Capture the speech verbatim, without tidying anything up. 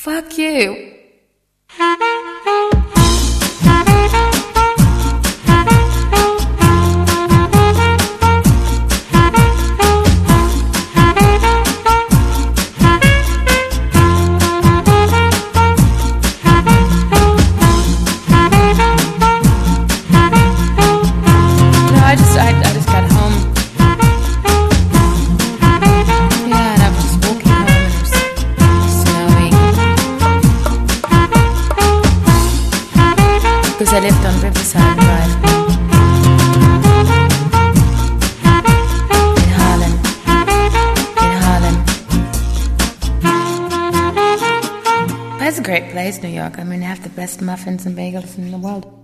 Fuck you. I just, I, I just got home. Yeah, and I was just walking home and it was snowing. Because I lived on Riverside Drive. In Harlem. In Harlem. That's a great place, New York. I mean, they have the best muffins and bagels in the world.